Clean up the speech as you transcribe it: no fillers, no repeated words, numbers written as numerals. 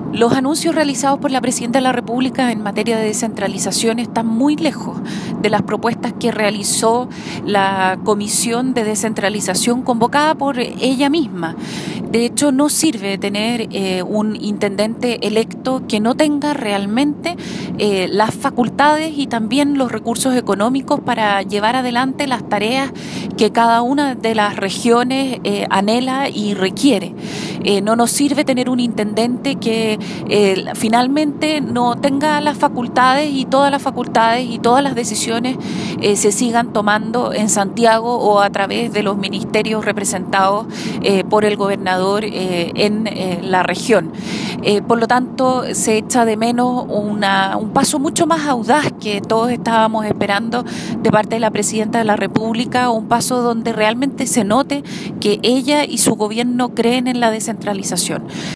Los anuncios realizados por la Presidenta de la República en materia de descentralización están muy lejos de las propuestas que realizó la Comisión de Descentralización convocada por ella misma. De hecho, no sirve tener un intendente electo que no tenga realmente las facultades y también los recursos económicos para llevar adelante las tareas que cada una de las regiones anhela y requiere. No nos sirve tener un intendente que finalmente no tenga las facultades y todas las decisiones se sigan tomando en Santiago o a través de los ministerios representados por el gobernador en la región. Por lo tanto, se echa de menos un paso mucho más audaz que todos estábamos esperando de parte de la Presidenta de la República, un paso donde realmente se note que ella y su gobierno creen en la descentralización.